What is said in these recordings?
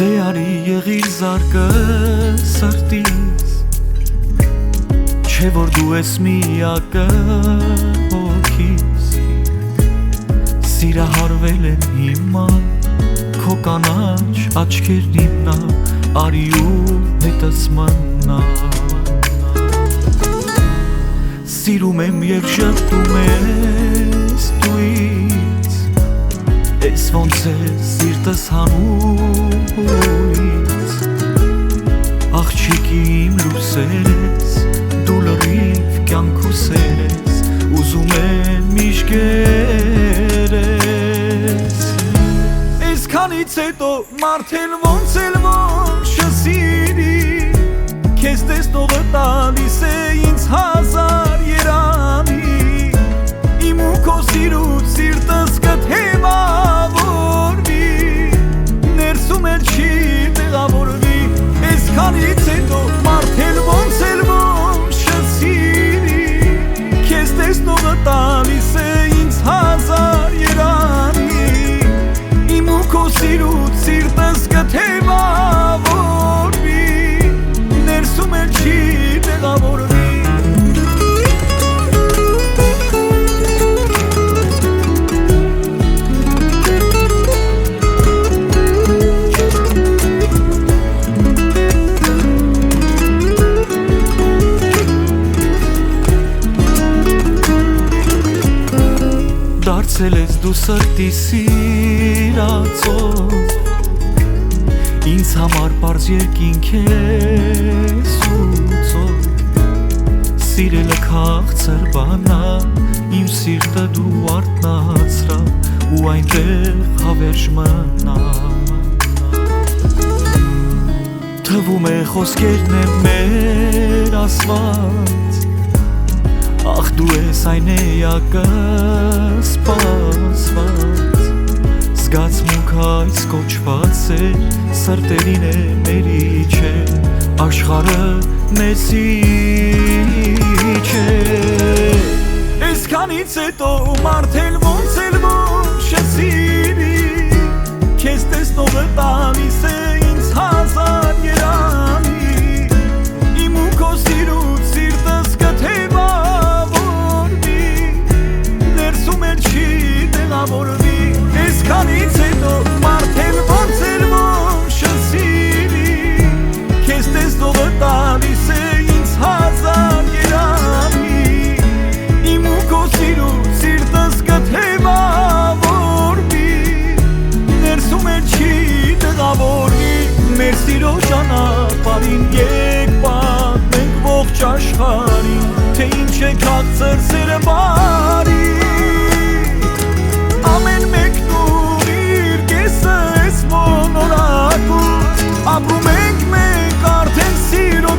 Դե արի եղիր զարկը սրտից, Չէ որ դու ես միակը հոգիս, Սիրահարվել եմ հիմա քո կանաչ աչքերն իմնա, Արի ու հետս մնա, Սիրում եմ և շպտում ես դու ինձ, Ես ոնց է սիրտս հանուից, Աղջիկի իմ լուսեր ես, Դու լրիվ կյանքուս ես, Ուզում եմ միշտ կերես, Այսքանից հետո մարդ էլ ոնց չսիրի, Քեզ տեսնողը տալիս է ինձ հազար երանի, Իմ ու քո սիրուց սիրտս կթևավորվի, Ներսում էլ չի տեղավորվի, Այսքանից հետո մարդ էլ ոնց չսիրի, Քեզ տեսնողը տալիս է ինձ հազար երանի, Իմ ու քո սիրուց սիրտս կթևավորվի, Ներսում էլ չի տեղավորվի, Դարձել ես դու սրտի սիրածով, Ինձ համար պարզ երկինք ես ուծով, Սիրելը քաղցր բանա, Իմ սիրտը դու արթնացրա, Ու այնտեղ հավերժ մնա, Թվում է խոսքերն եմ մեր ասված, Ախ դու ես այն էակը սպասված, Զգացմունք այս կոչված էր, Սրտերին է մերիչ է, Աշխարհը մեծիչ է, Այսքանից հետո մարդ էլ ոնց չսիրի, Քեզ տեսնողը տալիս է ինձ հազար երանի, Իմ ու քո սիրուց սիրտս կթևավորվի, Ներսում էլ չի տեղավորվի, Այսքանից հետո մարդ էլ ոնց չսիրի, Քեզ տեսնողը տալիս է ինձ հազար երանի, Իմ ու քո սիրուց սիրտս կթևավորվի, Ներսում էլ չի տեղավորվի, Մեր սիրո ճանապարհին եկ պատմենք ողջ աշխարհին, Թե ինչ է քաղցր սերը բարի, Ամեն մեկն իր կեսը ես մոնորակում, Ապրում ենք մենք արդեն սիրո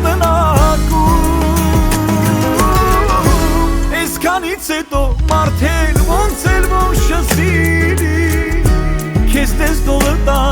տնակում, Այսքանից հետո մարդ էլ ոնց չսիրի, Քեզ տեսնողը տալիս